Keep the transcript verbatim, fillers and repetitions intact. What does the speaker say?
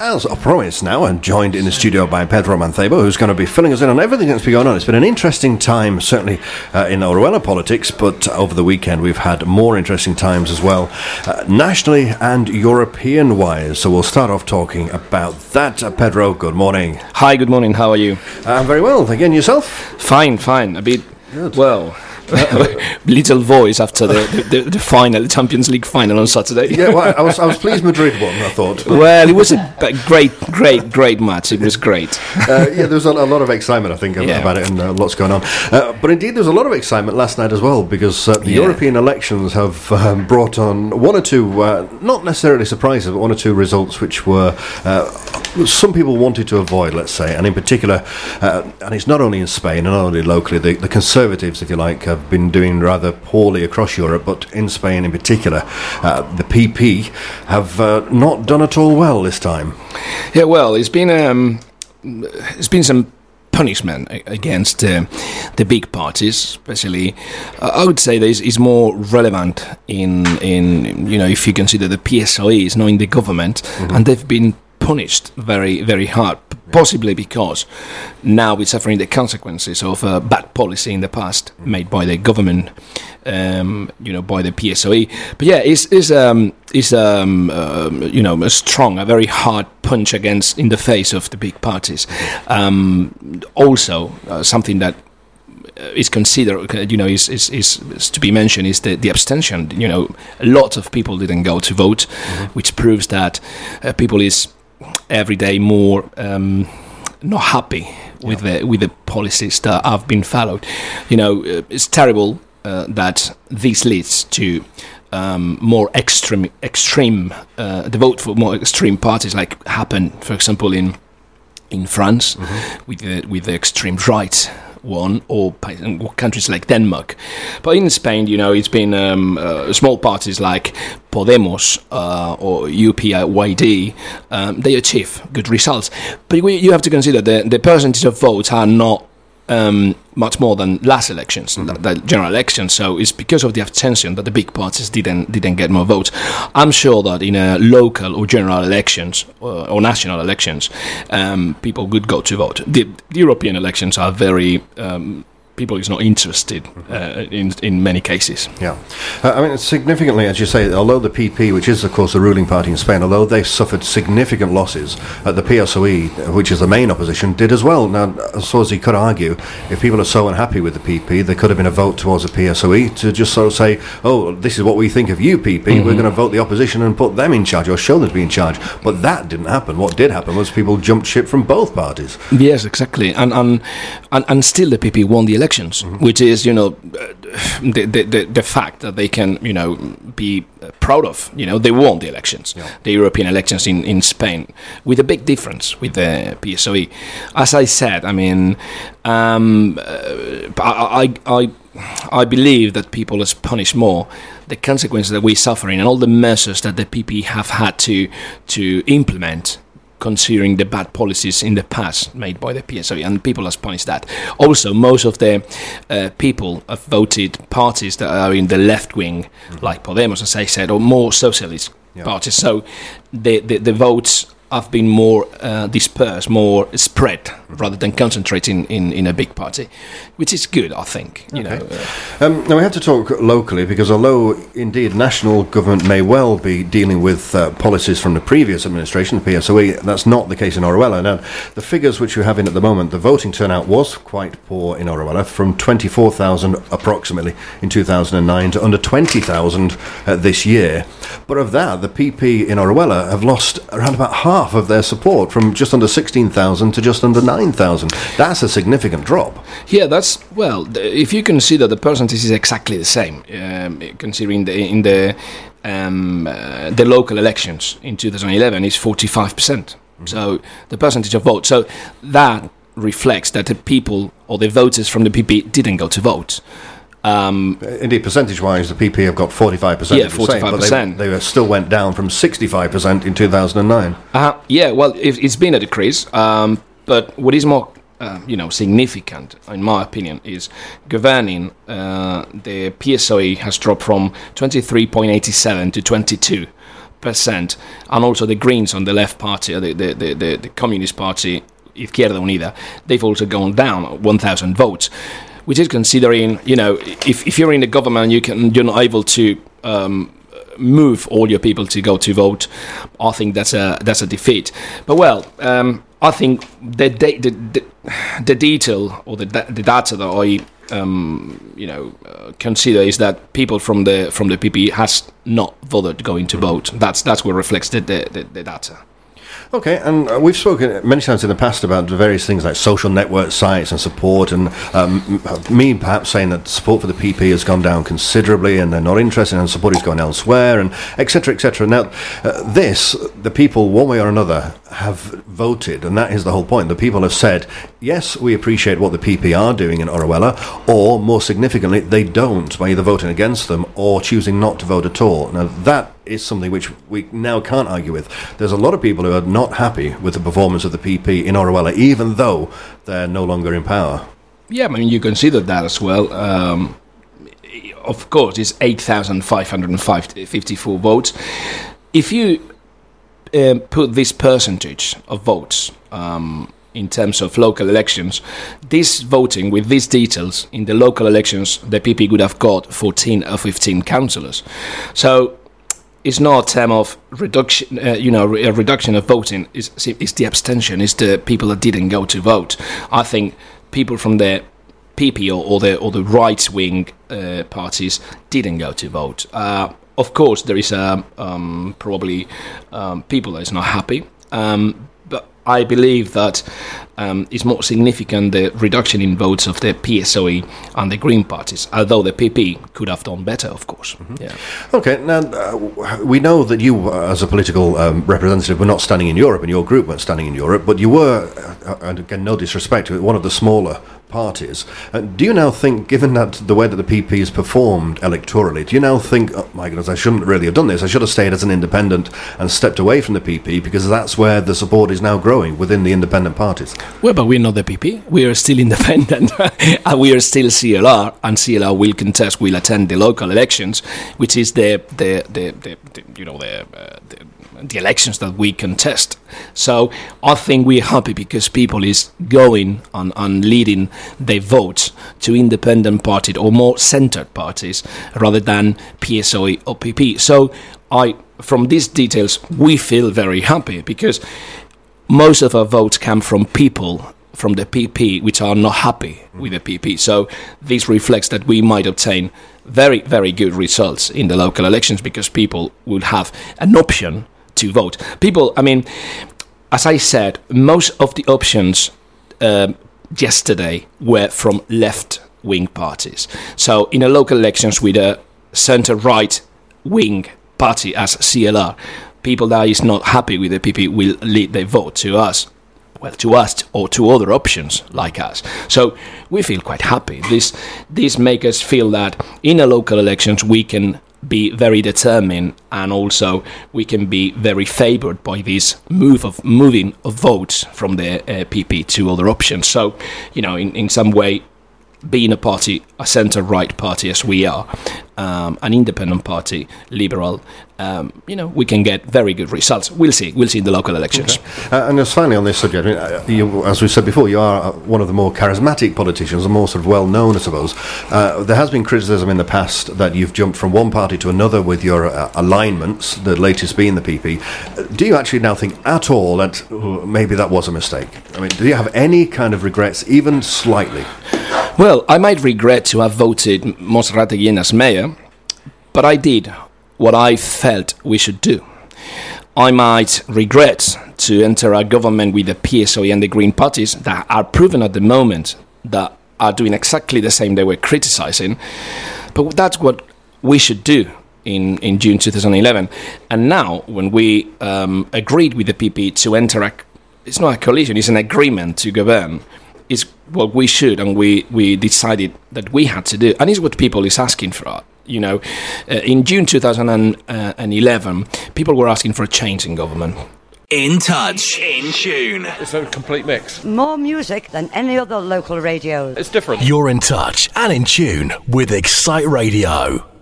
As I promised now, I'm joined in the studio by Pedro Mancebo, who's going to be filling us in on everything that's been going on. It's been an interesting time, certainly uh, in Orihuela politics, but over the weekend we've had more interesting times as well, uh, nationally and European-wise. So we'll start off talking about that. Uh, Pedro, good morning. Hi, good morning. How are you? I'm very well. Again, yourself? Fine, fine. A bit, Good. well... little voice after the, the, the final, the Champions League final on Saturday. Yeah, well, I was I was pleased Madrid won, I thought. Well, it was a b- great, great, great match. It was great. Uh, yeah, there was a, a lot of excitement, I think, Yeah. about it, and uh, lots going on. Uh, but indeed, there was a lot of excitement last night as well, because uh, the Yeah. European elections have um, brought on one or two, uh, not necessarily surprises, but one or two results which were uh, some people wanted to avoid, let's say, and in particular, uh, and it's not only in Spain and not only locally, the, the Conservatives, if you like, have been doing rather poorly across Europe, but in Spain in particular, uh, the P P have uh, not done at all well this time. Yeah, well, it's been um, it's been some punishment a- against uh, the big parties, especially. Uh, I would say this is more relevant in in you know if you consider the P S O E is now in the government, Mm-hmm. and they've been punished very very hard. Possibly because now we're suffering the consequences of uh, bad policy in the past made by the government, um, you know, by the P S O E. But yeah, it's, it's, um, it's um, um, you know, a strong, a very hard punch against in the face of the big parties. Um, also, uh, something that is considered, you know, is, is, is, is to be mentioned is the, the abstention. You know, a lot of people didn't go to vote, mm-hmm. which proves that uh, people is every day more um, not happy with yeah. the with the policies that have been followed. You know, uh, it's terrible uh, that this leads to um, more extreme extreme uh, the vote for more extreme parties, like happened, for example, in in France mm-hmm. with the with the extreme right one, or countries like Denmark. But in Spain, you know, it's been um, uh, small parties like Podemos uh, or U P Y D, um, they achieve good results. But we, you have to consider the, the percentage of votes are not um, much more than last elections, mm-hmm. the, the general elections. So it's because of the abstention that the big parties didn't didn't get more votes. I'm sure that in a local or general elections uh, or national elections, um, people would go to vote. The, the European elections are very um, people is not interested uh, in in many cases. Yeah, uh, I mean, significantly, as you say, although the P P, which is of course the ruling party in Spain, although they suffered significant losses, uh, the P S O E, which is the main opposition, did as well. Now, so as you could argue, if people are so unhappy with the P P, there could have been a vote towards the P S O E to just sort of say, oh, this is what we think of you, P P, mm-hmm. we're going to vote the opposition and put them in charge, or show them to be in charge. But that didn't happen. What did happen was people jumped ship from both parties. Yes, exactly. And and, and, and still the P P won the elections, mm-hmm. which is, you know, the, the the the fact that they can, you know, be proud of. You know, they won the elections, yeah. the European elections in, in Spain, with a big difference with the P S O E. As I said, I mean, um, uh, I, I, I, I believe that people is punished more the consequences that we're suffering and all the measures that the P P have had to to implement, considering the bad policies in the past made by the P S O E, and people have punished that. Also, most of the uh, people have voted parties that are in the left wing, mm-hmm. like Podemos, as I said, or more socialist yeah. parties. So the, the, the votes have been more uh, dispersed, more spread, mm-hmm. rather than concentrating in, in a big party, which is good, I think. You okay. know. Uh, um, now we have to talk locally, because although indeed national government may well be dealing with uh, policies from the previous administration, the P S O E, that's not the case in Orihuela. Now, the figures which we have in at the moment, the voting turnout was quite poor in Orihuela, from twenty-four thousand approximately in two thousand nine to under twenty thousand uh, this year. But of that, the P P in Orihuela have lost around about half of their support, from just under sixteen thousand to just under nine thousand. That's a significant drop. Yeah, that's, well, if you consider the percentage is exactly the same, um, considering the, in the um, uh, the local elections in two thousand eleven is forty-five percent. Mm-hmm. So the percentage of votes. So that reflects that the people or the voters from the P P didn't go to vote. Um, Indeed, percentage-wise, the P P have got forty-five percent. Yeah, forty-five percent. But they, they still went down from sixty-five percent in two thousand nine. Uh, yeah, well, it, it's been a decrease. Um, but what is more, uh, you know, significant, in my opinion, is governing. Uh, the P S O E has dropped from twenty-three point eight seven to twenty-two percent, and also the Greens on the left party, the the, the, the, the Communist Party, Izquierda Unida, they've also gone down one thousand votes, which is considering, you know, if, if you're in the government, you can, you're not able to um, move all your people to go to vote. I think that's a that's a defeat. But well, um, I think the, the the the detail or the the data that I um, you know uh, consider is that people from the from the P P has not bothered going to vote. That's that's what reflects the the, the, the data. Okay, and uh, we've spoken many times in the past about various things like social network sites and support, and um, me perhaps saying that support for the P P has gone down considerably and they're not interested and support is going elsewhere, and et cetera, et cetera. Now, uh, this, the people, one way or another, have voted, and that is the whole point. The people have said, yes, we appreciate what the P P are doing in Orihuela, or, more significantly, they don't, by either voting against them or choosing not to vote at all. Now, that is something which we now can't argue with. There's a lot of people who are not happy with the performance of the P P in Orihuela, even though they're no longer in power. Yeah, I mean, you consider that as well. Um, of course, it's eight thousand five hundred fifty-four votes. If you um, put this percentage of votes um, in terms of local elections, this voting with these details in the local elections, the P P would have got fourteen or fifteen councillors. So it's not a term of reduction, uh, you know, a reduction of voting. It's, it's the abstention. It's the people that didn't go to vote. I think people from the P P or, or the or the right-wing uh, parties didn't go to vote. Uh, of course, there is uh, um, probably um, people that is not happy, um, but I believe that um, it's more significant the reduction in votes of the P S O E and the Green parties, although the P P could have done better, of course. Mm-hmm. Yeah. Okay, now uh, we know that you, uh, as a political um, representative, were not standing in Europe, and your group weren't standing in Europe, but you were, uh, and again, no disrespect, one of the smaller parties. Uh, do you now think, given that the way that the P P has performed electorally, do you now think, oh my goodness, I shouldn't really have done this, I should have stayed as an independent and stepped away from the P P, because that's where the support is now growing within the independent parties? Well, but we're not the P P. We are still independent. And we are still C L R, and C L R will contest, will attend the local elections, which is the, the, the, the, the you know, the, uh, the the elections that we contest. So I think we're happy because people is going and, and leading their votes to independent parties or more centred parties rather than P S O E or P P. So I, from these details, we feel very happy because most of our votes come from people from the P P which are not happy with the P P. So this reflects that we might obtain very, very good results in the local elections because people will have an option to vote. People, I mean, as I said, most of the options um, yesterday were from left-wing parties. So in the local elections with a centre-right-wing party as C L R, people that is not happy with the P P will lead their vote to us. Well, to us or to other options like us. So we feel quite happy. This this makes us feel that in the local elections we can be very determined, and also we can be very favoured by this move of moving of votes from the uh, P P to other options. So, you know, in, in some way, being a party, a centre-right party as we are, um, an independent party, liberal, um, you know, we can get very good results. We'll see. We'll see in the local elections. Okay. Uh, and just finally on this subject, I mean, uh, you, as we said before, you are one of the more charismatic politicians, and more sort of well-known, I suppose. Uh, there has been criticism in the past that you've jumped from one party to another with your uh, alignments, the latest being the P P. Uh, do you actually now think at all that uh, maybe that was a mistake? I mean, do you have any kind of regrets, even slightly? Well, I might regret to have voted Monserrate Guillén as mayor, but I did what I felt we should do. I might regret to enter a government with the P S O E and the Green parties that are proven at the moment that are doing exactly the same they were criticising, but that's what we should do in, in June twenty eleven. And now, when we um, agreed with the P P to enter a, it's not a coalition, it's an agreement to govern, is what we should, and we, we decided that we had to do, and it's what people is asking for. You know, uh, in June twenty eleven, people were asking for a change in government. In Touch, in tune. It's a complete mix. More music than any other local radio. It's different. You're in touch and in tune with Excite Radio.